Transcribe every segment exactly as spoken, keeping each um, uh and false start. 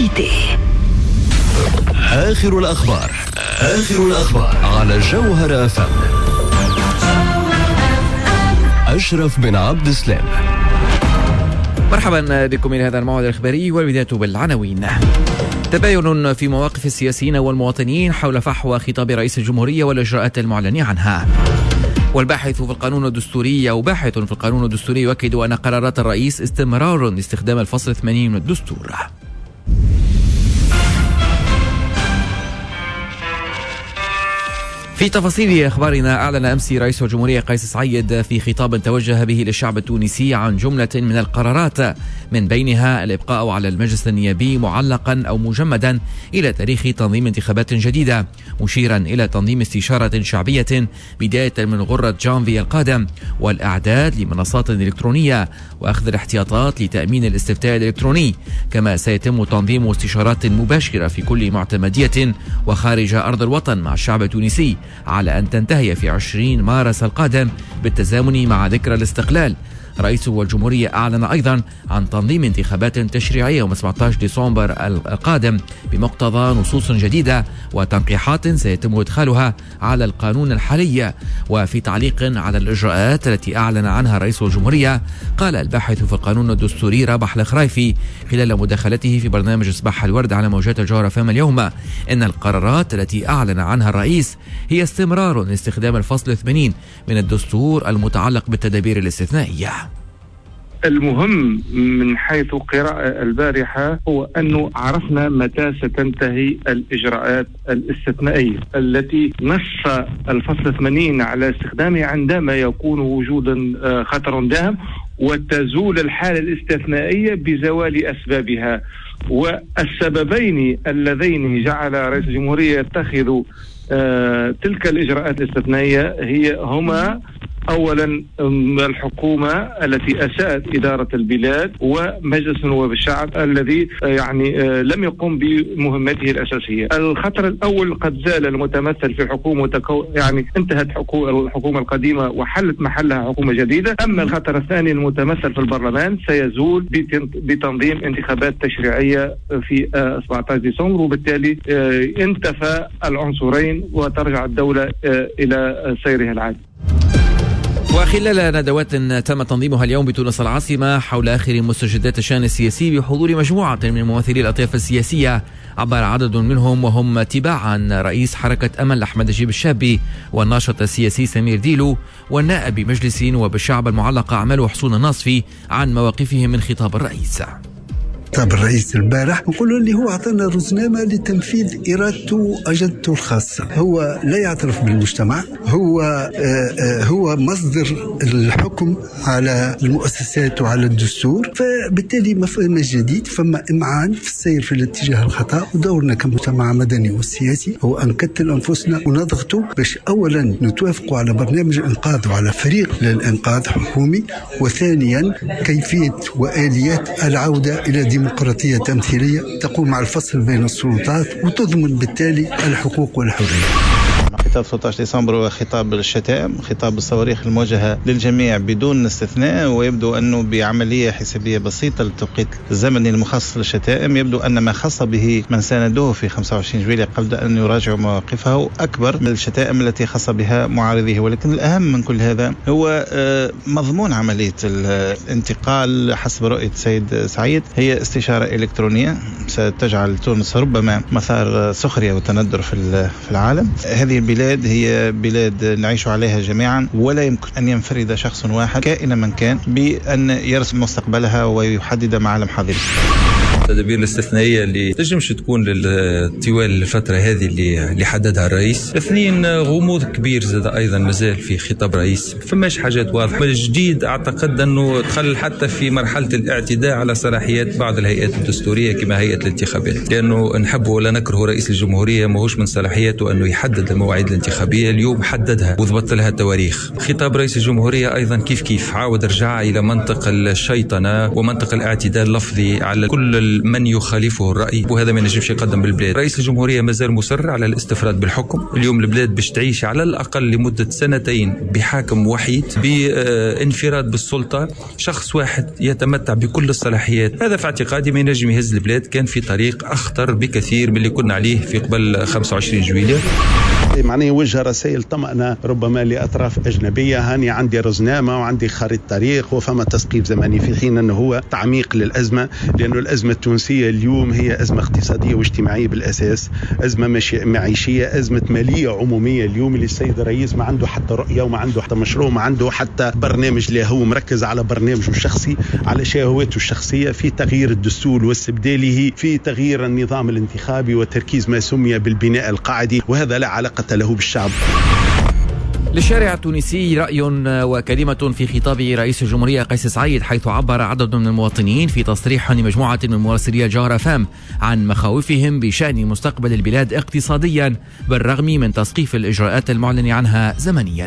l'actualité. آخر الأخبار آخر الأخبار على جوهر أف أم. أشرف بن عبد السلام. مرحبا بكم إلى هذا الموعد الإخباري، والبداية بالعناوين. تباين في مواقف السياسيين والمواطنين حول فحوى خطاب رئيس الجمهورية والإجراءات المعلن عنها. والباحث في القانون الدستوري أو باحث في القانون الدستوري يؤكد أن قرارات الرئيس استمرار لاستخدام الفصل ثمانين من الدستور. في تفاصيل أخبارنا، أعلن أمس رئيس الجمهورية قيس سعيد في خطاب توجه به للشعب التونسي عن جملة من القرارات، من بينها الإبقاء على المجلس النيابي معلقا أو مجمدا إلى تاريخ تنظيم انتخابات جديدة، مشيرا إلى تنظيم استشارة شعبية بداية من غرة جانفي القادم، والإعداد لمنصات إلكترونية وأخذ الاحتياطات لتأمين الاستفتاء الإلكتروني. كما سيتم تنظيم استشارات مباشرة في كل معتمدية وخارج أرض الوطن مع الشعب التونسي، على أن تنتهي في عشرين مارس القادم بالتزامن مع ذكرى الاستقلال. رئيس الجمهورية أعلن أيضا عن تنظيم انتخابات تشريعية يوم سبعة عشر ديسمبر القادم بمقتضى نصوص جديدة وتنقيحات سيتم إدخالها على القانون الحالي. وفي تعليق على الإجراءات التي أعلن عنها رئيس الجمهورية، قال الباحث في القانون الدستوري رابح الخرايفي خلال مداخلته في برنامج صباح الورد على موجات الجوهر أف أم اليوم إن القرارات التي أعلن عنها الرئيس هي استمرار لاستخدام الفصل ثمانين من الدستور المتعلق بالتدابير الاستثنائية. المهم من حيث قراءة البارحة هو أنه عرفنا متى ستنتهي الإجراءات الاستثنائية التي نص الفصل ثمانين على استخدامها عندما يكون وجودا خطر داهم وتزول الحالة الاستثنائية بزوال أسبابها. والسببين اللذين جعل رئيس الجمهورية يتخذ تلك الإجراءات الاستثنائية هي هما أولا الحكومة التي أساءت إدارة البلاد، ومجلس نواب الشعب الذي يعني لم يقم بمهمته الأساسية. الخطر الأول قد زال، المتمثل في الحكومة وتكو يعني انتهت الحكومة القديمة وحلت محلها حكومة جديدة. أما الخطر الثاني المتمثل في البرلمان سيزول بتنظيم انتخابات تشريعية في سبعة عشر ديسمبر، وبالتالي انتفى العنصرين وترجع الدولة إلى سيرها العادي. وخلال ندوات تم تنظيمها اليوم بتونس العاصمة حول آخر مستجدات الشأن السياسي بحضور مجموعة من ممثلي الأطياف السياسية، عبر عدد منهم وهم تباعا رئيس حركة أمل أحمد نجيب الشابي والناشط السياسي سمير ديلو والنائب بمجلس نواب الشعب المعلق أعمال حسون الناصفي عن مواقفهم من خطاب الرئيس. خطاب الرئيس البارح نقولوا اللي هو أعطانا رزنامة لتنفيذ إرادته وأجندته الخاصة. هو لا يعترف بالمجتمع، هو آه هو مصدر الحكم على المؤسسات وعلى الدستور، فبالتالي ما فما جديد، فما إمعان في السير في الاتجاه الخطأ. ودورنا كمجتمع مدني والسياسي هو أن نكتل أنفسنا ونضغطوا باش أولا نتوافقوا على برنامج إنقاذ وعلى فريق للإنقاذ حكومي، وثانيا كيفية وآليات العودة إلى ديمقراطية ديمقراطية تمثيلية تقوم على الفصل بين السلطات وتضمن بالتالي الحقوق والحرية. خطاب ستة عشر ديسمبر هو خطاب الشتائم، خطاب الصواريخ الموجهة للجميع بدون استثناء، ويبدو أنه بعملية حسابية بسيطة للتوقيت الزمني المخصص للشتائم يبدو أن ما خص به من ساندوه في خمسة وعشرين جويلية قبل أن يراجعوا مواقفه أكبر من الشتائم التي خص بها معارضيه. ولكن الأهم من كل هذا هو مضمون عملية الانتقال حسب رؤية السيد سعيد، هي استشارة إلكترونية ستجعل تونس ربما مثار سخرية وتندر في العالم. هذه البلاد هي بلاد نعيش عليها جميعا، ولا يمكن أن ينفرد شخص واحد كائنا من كان بأن يرسم مستقبلها ويحدد معالم حاضرة. التدابير الاستثنائية اللي تنجمش تكون طوال الفترة هذه اللي اللي حددها الرئيس. اثنين، غموض كبير زاد أيضا مازال في خطاب الرئيس، فماش حاجات واضحة. الجديد أعتقد أنه دخل حتى في مرحلة الاعتداء على صلاحيات بعض الهيئات الدستورية كما هيئة الانتخابات، لأنه نحب ولا نكره رئيس الجمهورية ماهوش من صلاحياته أنه يحدد المواعيد الانتخابية. اليوم حددها وضبط لها تواريخ. خطاب رئيس الجمهورية أيضا كيف كيف عاود رجع إلى منطق الشيطنة ومنطق الاعتداء اللفظي على كل كل من يخالفه الرأي، وهذا ما ينجمش يقدم بالبلاد. رئيس الجمهورية مازال مصر على الاستفراد بالحكم. اليوم البلاد باش تعيش على الأقل لمدة سنتين بحاكم وحيد، بانفراد بالسلطة، شخص واحد يتمتع بكل الصلاحيات. هذا في اعتقادي ما ينجم يهز البلاد، كان في طريق أخطر بكثير من اللي كنا عليه في قبل خمسة وعشرين جويلية. معناه يوجه رسائل طمأنة ربما لأطراف أجنبية، هاني عندي رزنامة وعندي خريطة طريق وفما تسقيف زمني، في حين أنه هو تعميق للأزمة، لأنه الأزمة التونسية اليوم هي أزمة اقتصادية واجتماعية بالأساس، أزمة معيشية، أزمة مالية عمومية. اليوم اللي السيد الرئيس ما عنده حتى رؤية وما عنده حتى مشروع، ما عنده حتى برنامج له، هو مركز على برنامجه الشخصي، على شهواته الشخصية، في تغيير الدستور واستبداله، في تغيير النظام الانتخابي وتركيز ما سمي بالبناء القاعدي، وهذا لا علاقة له بالشعب. للشارع التونسي رأي وكلمة في خطاب رئيس الجمهورية قيس سعيد، حيث عبر عدد من المواطنين في تصريح لمجموعة من مراسلي الجوهرة فام عن مخاوفهم بشأن مستقبل البلاد اقتصاديا بالرغم من تسقيف الإجراءات المعلن عنها زمنيا.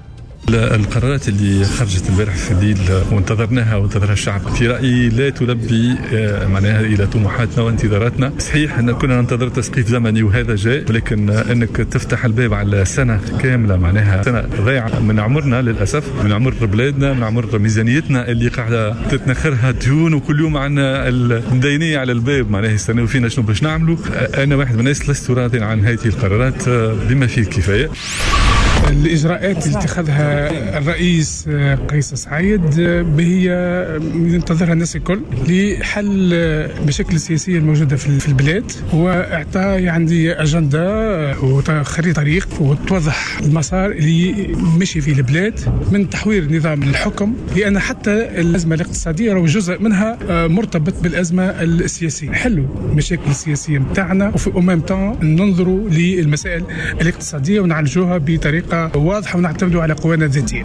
القرارات اللي خرجت البارح في الليل وانتظرناها وانتظرها الشعب في رأيي لا تلبي معناها إلى طموحاتنا وانتظاراتنا. صحيح أن كنا ننتظر تسقيف زمني وهذا جاء، ولكن أنك تفتح الباب على سنة كاملة، معناها سنة ضيعة من عمرنا للأسف، من عمر بلادنا، من عمر ميزانيتنا اللي قاعدة تتنخرها ديون، وكل يوم عنا المدينية على الباب، معناها يستنوا فينا شنو باش نعملوا. أنا واحد من الناس لست راضي عن هذه القرارات بما فيه الكفاية. الإجراءات اللي اتخذها الرئيس قيس سعيد هي ينتظرها الناس الكل لحل المشاكل السياسية الموجودة في البلاد، وإعطاء عندي أجندة وتخريج طريق وتوضح المسار اللي مشي فيه البلاد من تحوير نظام الحكم، لأن حتى الأزمة الاقتصادية هو جزء منها مرتبط بالأزمة السياسية. حلوا المشاكل السياسية متاعنا وفي أمام تاع ننظروا للمسائل الاقتصادية ونعالجوها بطريقة واضحة ونعتمدوا على قوانا الذاتية.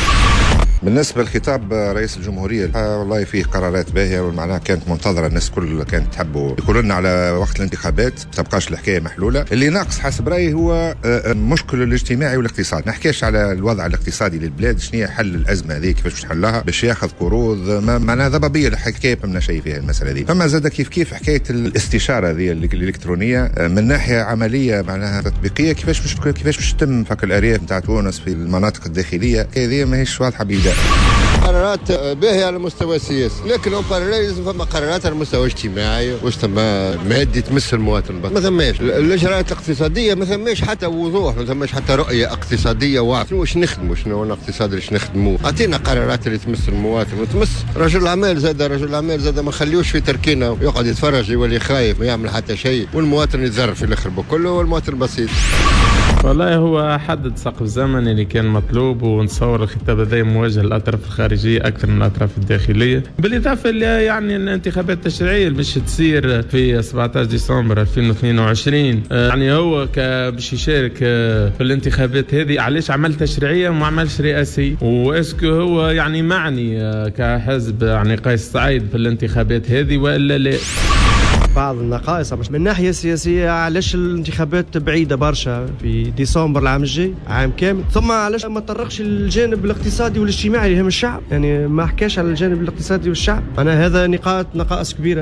بالنسبة لخطاب رئيس الجمهورية والله فيه قرارات باهية والمعنى كانت منتظرة، الناس كل كانت تحبوا يقولوا لنا على وقت الانتخابات، تبقاش الحكاية محلولة. اللي ناقص حسب رأيي هو المشكل الاجتماعي والاقتصاد. نحكيش على الوضع الاقتصادي للبلاد، شنو حل الأزمة هذه، كيفاش نحلها، باش ياخذ قروض، معناها ضبابية الحكاية ما شيء فيها المسألة دي. فما زاد كيف كيف حكاية الاستشارة هذه الإلكترونية من ناحية عملية معناها تطبيقية، كيفاش مش كيفاش باش تتم فك الأرياف نتاع تونس في المناطق الداخلية، هذه ماهيش واضحة بيدا. قرارات باهية على المستوى السياسي، لكن لازم فما قرارات على المستوى الاجتماعي واش ثم مادي تمس المواطن. ما ثماش الاجراءات الاقتصاديه، ما ثماش حتى وضوح، ما ثماش حتى رؤيه اقتصاديه واضحه واش نخدموا، شنو الاقتصاد اللي نخدموه. اعطينا قرارات اللي تمس المواطن وتمس رجل الاعمال. زاد رجل الاعمال زاد ما نخليوش في تركينا ويقعد يتفرج يولي خايف ما يعمل حتى شيء، والمواطن يتضرر في الاخر بكله، والمواطن البسيط. والله هو حدد سقف زمني اللي كان مطلوب، ونتصور الخطاب هذا موجه للاطراف الخارجيه اكثر من الاطراف الداخليه، بالاضافه يعني الانتخابات التشريعيه اللي باش تصير في سبعة عشر ديسمبر ألفين واثنين وعشرين. يعني هو باش يشارك في الانتخابات هذه، علاش عمل تشريعيه وما عملش رئاسي؟ واسكو هو يعني معني كحزب يعني قيس سعيد في الانتخابات هذه ولا لا؟ بعض النقائص من الناحية السياسية، علاش الانتخابات بعيدة برشا في ديسمبر العام الجاي، عام كامل، ثم علاش ما تطرقش للجانب الاقتصادي والاجتماعي اللي هم الشعب، يعني ما حكاش على الجانب الاقتصادي والشعب. أنا هذا نقاط نقائص كبيرة.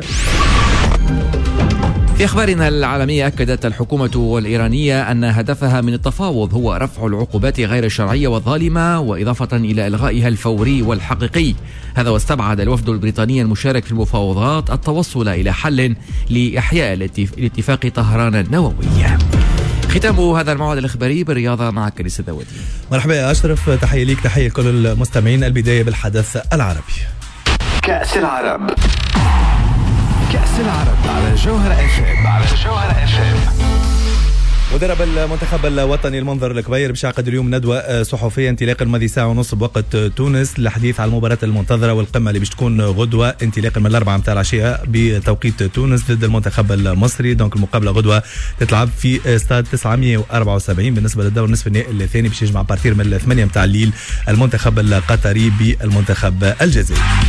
في أخبارنا العالمية، أكدت الحكومة الإيرانية أن هدفها من التفاوض هو رفع العقوبات غير الشرعية والظالمة، وإضافة إلى إلغائها الفوري والحقيقي. هذا واستبعد الوفد البريطاني المشارك في المفاوضات التوصل إلى حل لإحياء الاتفاق طهران النووي. ختام هذا الموعد الإخباري بالرياضة مع كنيس الدودي. مرحبا يا أشرف، تحية ليك، تحية لكل المستمعين. البداية بالحدث العربي. كأس العرب، كأس العرب على جوهر اف ام، على جوهر اف ام. ودرب المنتخب الوطني المنظر الكبير باش يعقد اليوم ندوة صحفية انطلاقا ماضي ساعة ونص بوقت تونس للحديث على المباراة المنتظرة والقمة اللي باش تكون غدوة انطلاقا من الأربعة متاع العشية بتوقيت تونس ضد المنتخب المصري. دونك المقابلة غدوة تتلعب في استاد تسعمية وأربعة وسبعين. بالنسبة للدور نصف النهائي الثاني باش يجمع بارتير من الثمانية متاع الليل المنتخب القطري بالمنتخب الجزائري.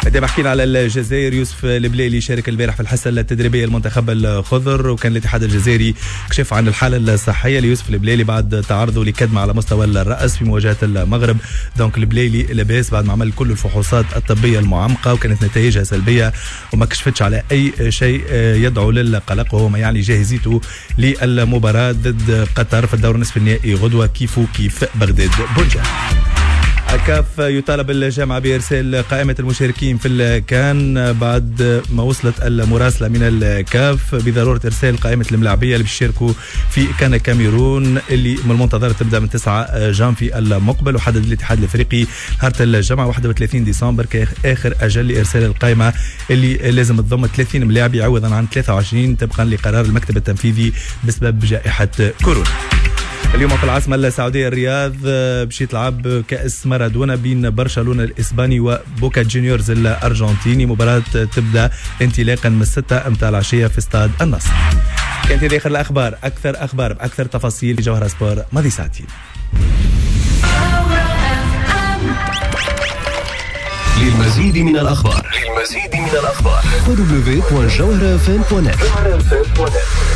دابا حكينا على الجزائر. يوسف البليلي شارك البارح في الحصه التدريبيه المنتخب الخضر، وكان الاتحاد الجزائري كشف عن الحاله الصحيه ليوسف البليلي بعد تعرضه لكدمه على مستوى الراس في مواجهه المغرب. دونك البليلي لاباس بعد ما عمل كل الفحوصات الطبيه المعمقه وكانت نتائجها سلبيه وما كشفتش على اي شيء يدعو للقلق، وهو ما يعني جاهزيته للمباراه ضد قطر في الدور نصف النهائي غدوه كيفو كيف بغداد بونجا. الكاف يطالب الجامعة بإرسال قائمة المشاركين في الكان بعد ما وصلت المراسلة من الكاف بضرورة إرسال قائمة الملاعبية اللي بيشاركوا في كان كاميرون اللي من المنتظر تبدأ من تسعة جانفي المقبل. وحدد الاتحاد الأفريقي نهار الجمعة واحد وثلاثين ديسمبر كآخر أجل لإرسال القائمة اللي لازم تضم ثلاثين ملاعب عوضا عن ثلاثة وعشرين طبقا لقرار المكتب التنفيذي بسبب جائحة كورونا. اليوم في العاصمة السعودية الرياض باش يتلعب كأس مارادونا بين برشلونة الإسباني وبوكا جونيورز الأرجنتيني. مباراة تبدأ انطلاقا من الستة متاع العشية في استاد النصر. كانت هذه آخر الأخبار. أكثر أخبار بأكثر تفاصيل في جوهرة سبور ماضي ساعتين. للمزيد من الأخبار للمزيد من الأخبار دبليو دبليو دوت جوهرة إف إم دوت نت.